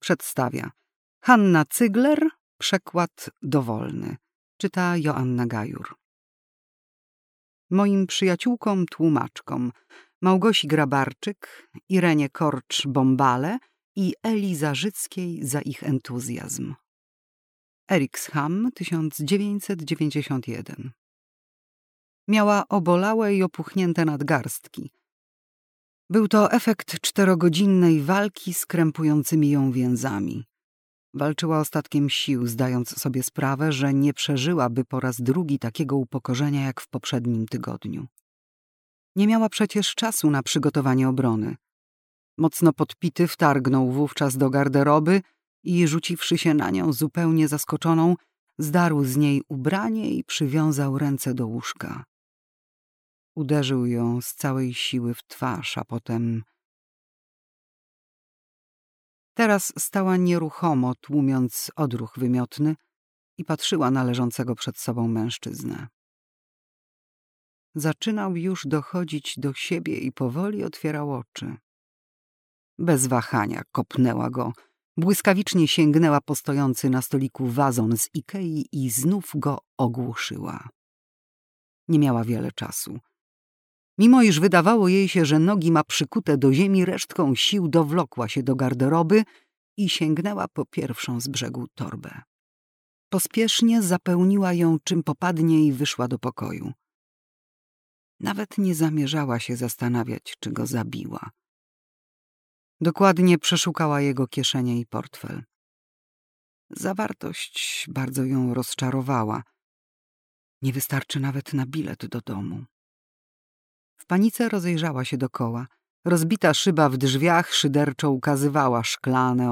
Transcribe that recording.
przedstawia Hanna Cygler, przekład dowolny. Czyta Joanna Gajur. Moim przyjaciółkom tłumaczkom Małgosi Grabarczyk, Irenie Korcz-Bombale i Eli Zarzyckiej za ich entuzjazm. Eriksham, 1991. Miała obolałe i opuchnięte nadgarstki. Był to efekt 4-godzinnej walki z krępującymi ją więzami. Walczyła ostatkiem sił, zdając sobie sprawę, że nie przeżyłaby po raz drugi takiego upokorzenia jak w poprzednim tygodniu. Nie miała przecież czasu na przygotowanie obrony. Mocno podpity wtargnął wówczas do garderoby i, rzuciwszy się na nią zupełnie zaskoczoną, zdarł z niej ubranie i przywiązał ręce do łóżka. Uderzył ją z całej siły w twarz, a potem... Teraz stała nieruchomo, tłumiąc odruch wymiotny i patrzyła na leżącego przed sobą mężczyznę. Zaczynał już dochodzić do siebie i powoli otwierał oczy. Bez wahania kopnęła go, błyskawicznie sięgnęła po stojący na stoliku wazon z Ikei i znów go ogłuszyła. Nie miała wiele czasu. Mimo iż wydawało jej się, że nogi ma przykute do ziemi, resztką sił dowlokła się do garderoby i sięgnęła po pierwszą z brzegu torbę. Pospiesznie zapełniła ją czym popadnie i wyszła do pokoju. Nawet nie zamierzała się zastanawiać, czy go zabiła. Dokładnie przeszukała jego kieszenie i portfel. Zawartość bardzo ją rozczarowała. Nie wystarczy nawet na bilet do domu. W panice rozejrzała się dokoła. Rozbita szyba w drzwiach szyderczo ukazywała szklane